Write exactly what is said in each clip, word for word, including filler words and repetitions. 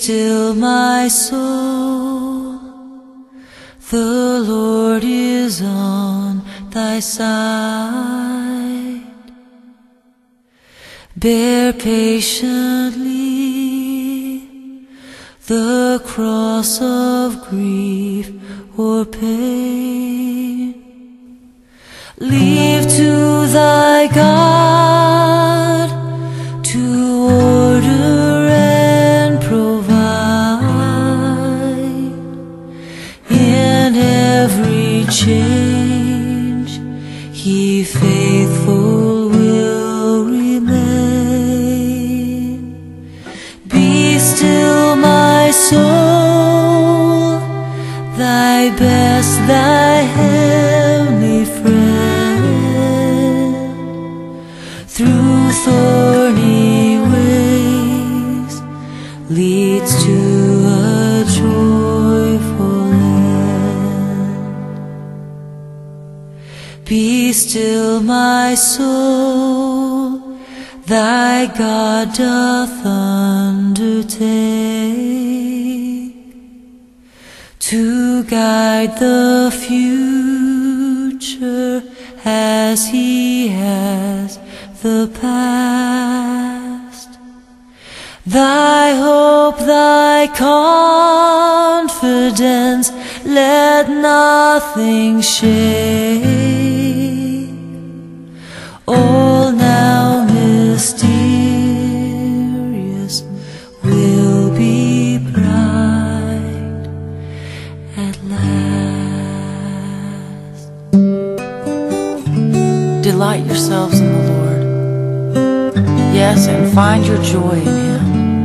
still, my soul, the Lord is on thy side. Bear patiently the cross of grief or pain. Leave to thy God to order and provide. In every change He faithful will remain. Be still, my soul, thy best, thy heavenly friend, through thorny ways leads to a joyful end. Be still, my soul, thy God doth undertake to guide the future as He has the past. Thy hope, thy confidence, let nothing shake. All now mysterious will be bright at last. Delight yourselves in the Lord, yes, and find your joy in Him.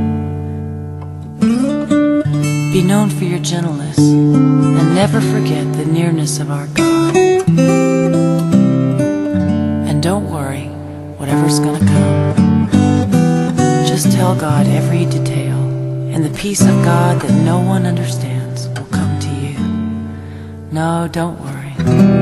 Be known for your gentleness, and never forget the nearness of our God. And don't worry, whatever's gonna come. Just tell God every detail, and the peace of God that no one understands will come to you. No, don't worry.